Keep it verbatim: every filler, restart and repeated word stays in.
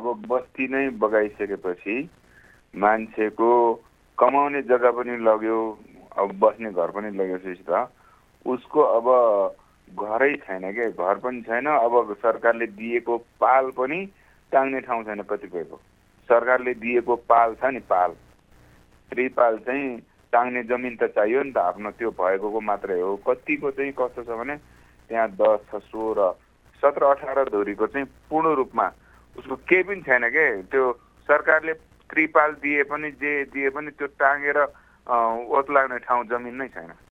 अब बस्ती नै बगाइसकेपछि मान्छेको कमाउने जग्गा पनि लग्यो, अब बस्ने घर पनि लगेपछि त उसको अब घरै छैन के, घर पनि छैन। अब सरकारले दिएको पाल पनि टाङ्ने ठाउँ छैन कतिपयको। सरकारले दिएको पाल छ नि, पाल त्रिपाल चाहिँ टाङ्ने जमिन त चाहियो नि त आफ्नो, त्यो भएको मात्रै हो। कतिको चाहिँ कस्तो छ भने त्यहाँ दस सोह्र सत्र अठार धुरीको चाहिँ पूर्ण रूपमा उसको केही पनि छैन के। त्यो सरकारले त्रिपाल दिए पनि जे दिए पनि त्यो टाँगेर ओत लाग्ने ठाउँ जमिन नै छैन।